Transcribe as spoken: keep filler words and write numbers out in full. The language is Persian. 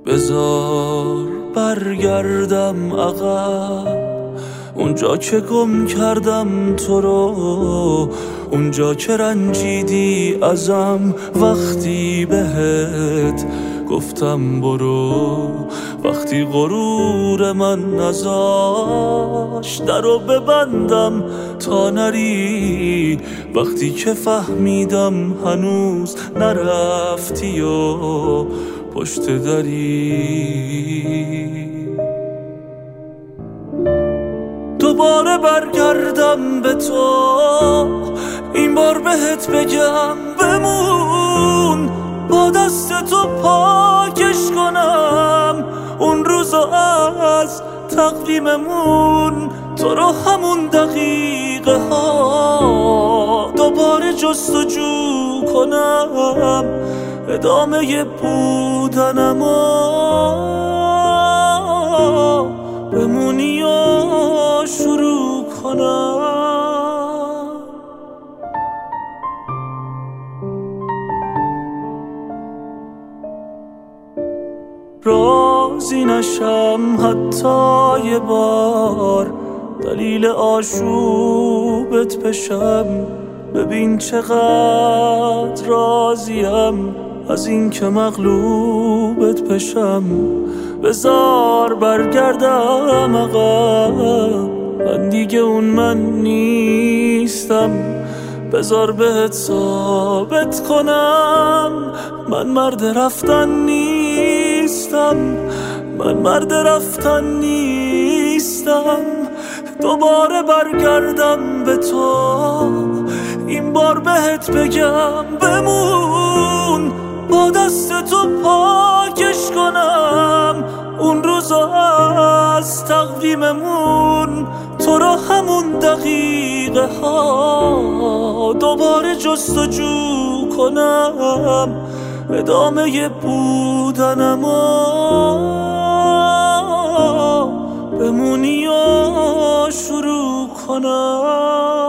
بذار برگردم عقب، اونجا که گم کردم تو رو، اونجا که رنجیدی ازم وقتی بهت گفتم برو، وقتی غرور من نذاش درو ببندم تا نری، وقتی که فهمیدم هنوز نرفتی و پشت دری. دوباره برگردم به تو، این بار بهت بگم بمون، با دست تو پاکش کنم اون روزو از تقویممون، تو رو همون دقیقه ها دوباره جستجو کنم، ادامه بودنم و بمونی و شروع کنم. راضی نشم حتی یه بار، دلیل آشوبت بشم، ببین چقدر راضیم از این که مغلوبت بشم. بذار برگردم عقب، من دیگه اون من نیستم، بذار بهت ثابت کنم من مرد رفتن نیستم، من مرد رفتن نیستم. دوباره برگردم به تو، این بار بهت بگم بمون، با دست تو پاکش کنم اون روزو از تقویممون، تو رو همون دقیقه ها دوباره جستجو کنم، ادامه بودنم و بمونی و شروع کنم.